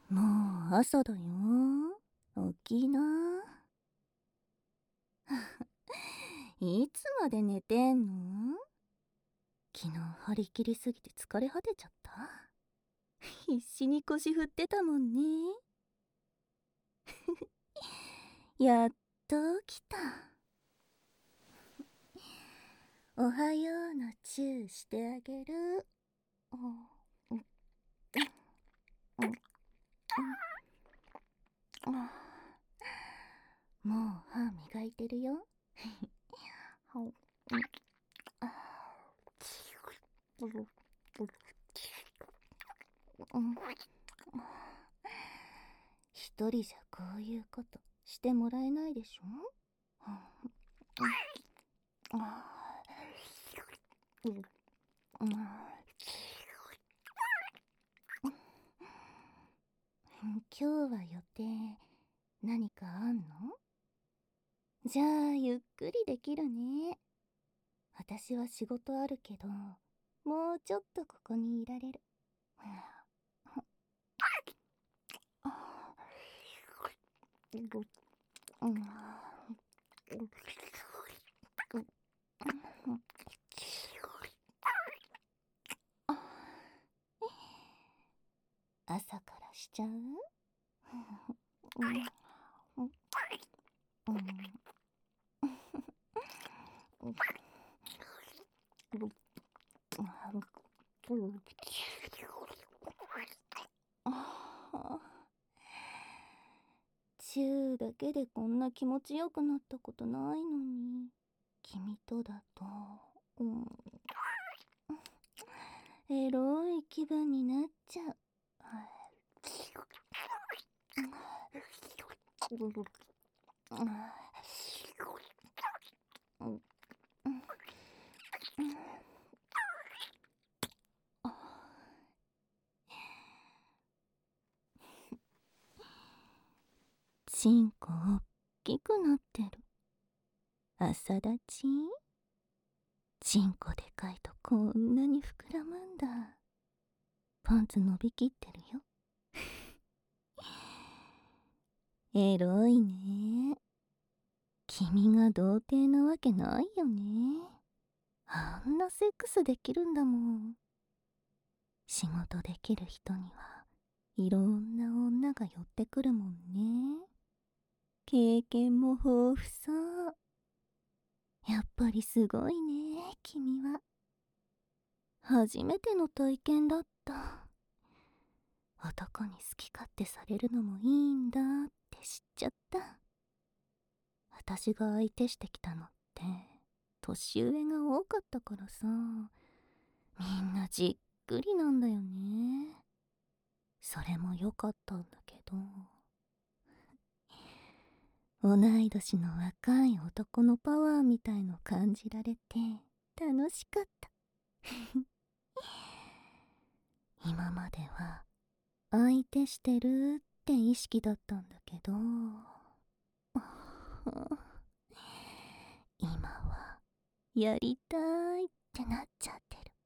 もう朝だよ。起きな。いつまで寝てんの？昨日張り切りすぎて疲れ果てちゃった。必死に腰振ってたもんね。やっと起きた。おはようのチューしてあげる。もう歯磨いてるよ。一人じゃこういうことしてもらえないでしょ。今日は予定何かあんの？じゃあゆっくりできるね。私は仕事あるけど、もうちょっとここにいられる。朝からしちゃう？チューだけでこんな気持ちよくなったことないのに、君とだと、エロい気分になっちゃう。チンコおっきくなってる。朝立ち？チンコでかいとこんなに膨らむんだ。パンツ伸びきってるよ。エロいね。君が童貞なわけないよね。あんなセックスできるんだもん。仕事できる人にはいろんな女が寄ってくるもんね。経験も豊富そう。やっぱりすごいね、君は。初めての体験だった。男に好き勝手されるのもいいんだって知っちゃった。私が相手してきたのって年上が多かったからさ、みんなじっくりなんだよね。それも良かったんだけど、同い年の若い男のパワーみたいの感じられて楽しかった。今までは相手してるって意識だったんだけど、今はやりたいってなっちゃってる。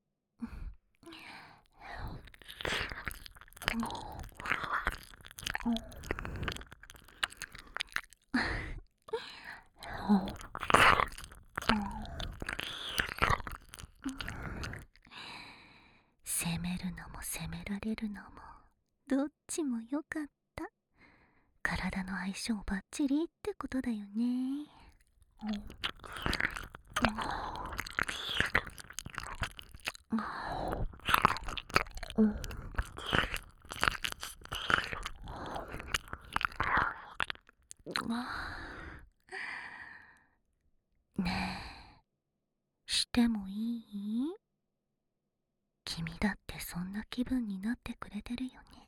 責めるのも責められるのもどっちも良かった。体の相性バッチリってことだよね。ねえ、してもいい？君だってそんな気分になってくれてるよね。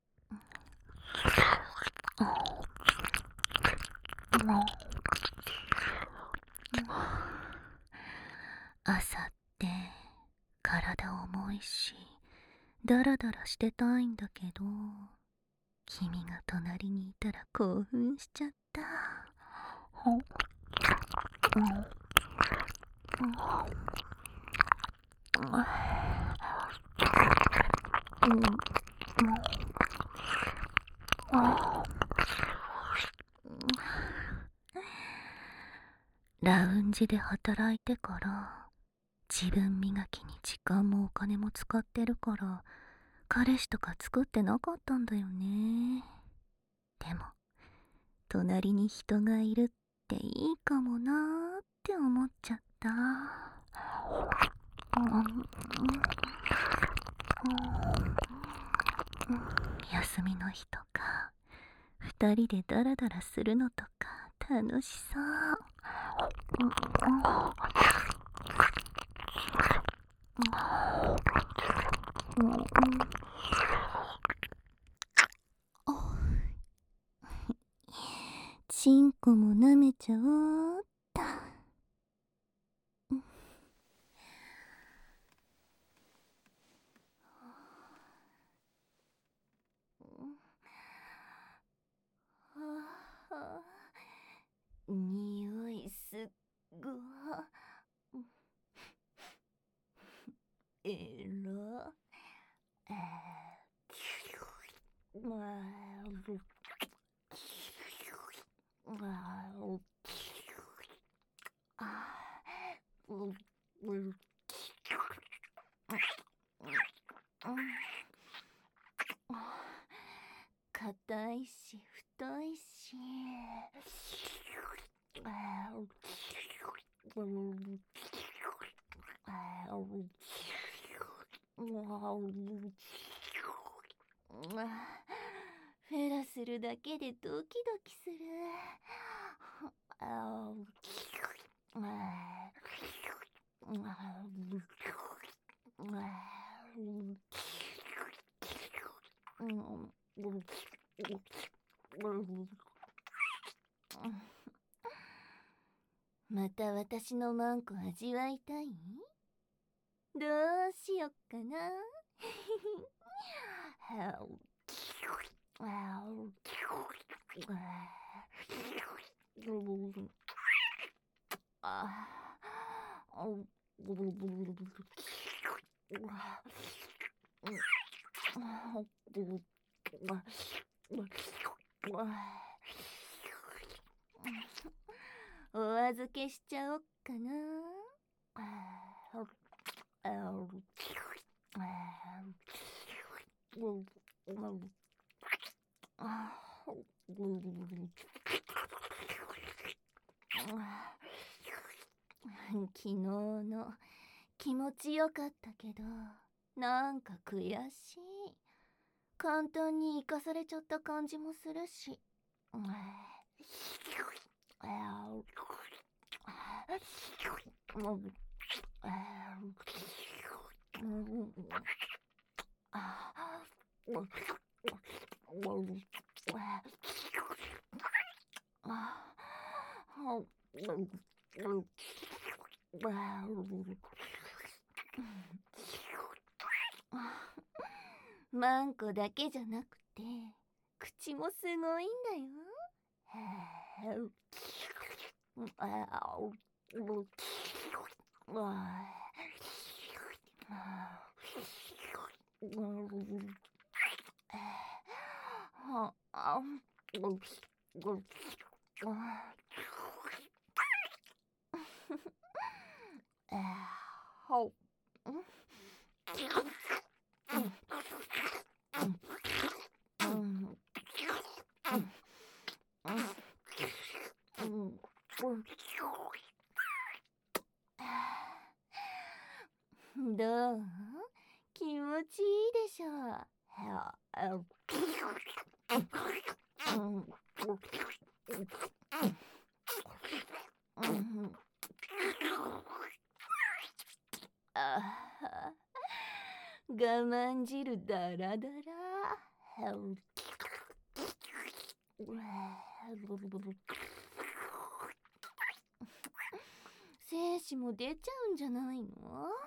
朝って体重いしダラダラしてたいんだけど、君が隣にいたら興奮しちゃった。 じで働いてから自分磨きに時間もお金も使ってるから彼氏とか作ってなかったんだよね。でも隣に人がいるっていいかもなーって思っちゃった。休みの日とか二人でダラダラするのとか楽しそう。チンコも舐めちゃおうっと。匂いすっごえら。硬いし太いし。フェラするだけでドキドキする。また私のマンコ味わいたい？どうしよっかな。お預けしちゃおっかな。昨日の気持ちよかったけどなんか悔しい。簡単に生かされちゃった感じもするし。マンコだけじゃなくて口もすごいんだよ。どう？気持ちいいでしょ。我慢汁だらだら。精子も出ちゃうんじゃないの？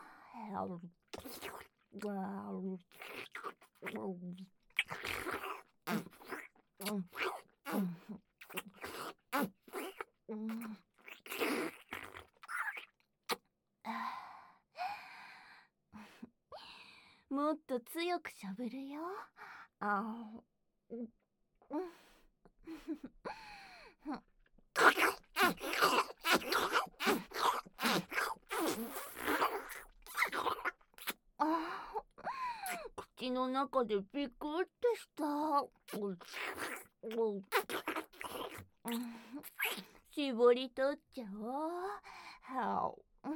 もっと強くしゃぶるよ。 あ口の中でピクってした。絞り取っちゃおう。はお。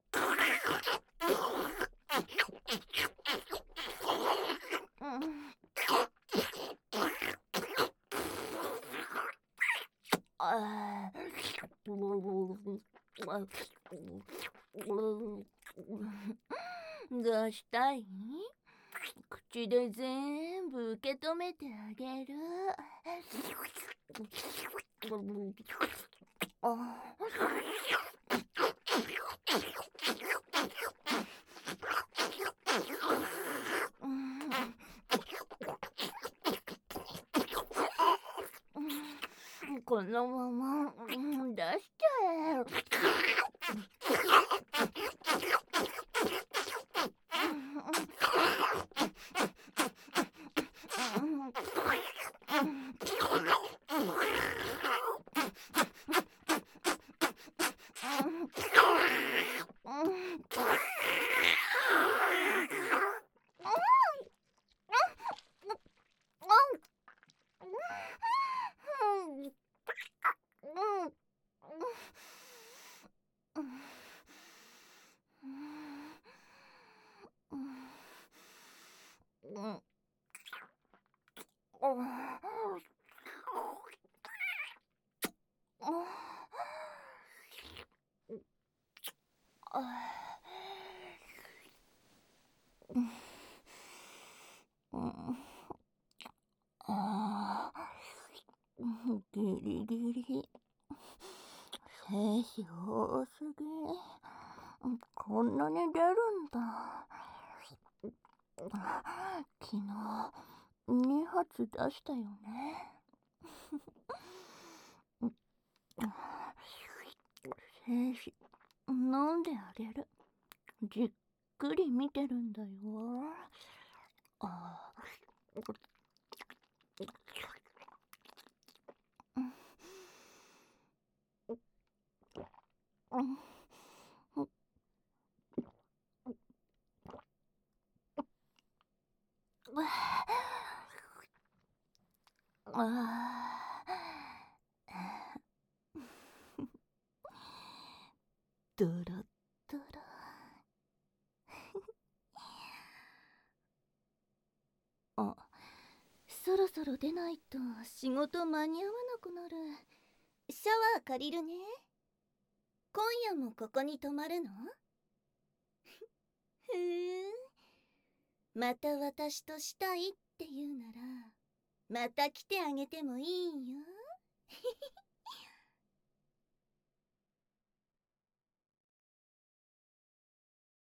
あどうしたい？口で全部受け止めてあげる。このまま出しちゃえ。ギリギリ。精子多すぎ。こんなに出るんだ。昨日2発出したよね。精子飲んであげる。じっくり見てるんだよ。ドロッドロ。そろそろ出ないと仕事間に合わなくなる。シャワー借りるね。今夜もここに泊まるの？ふーん。また私としたいって言うなら、また来てあげてもいいよ。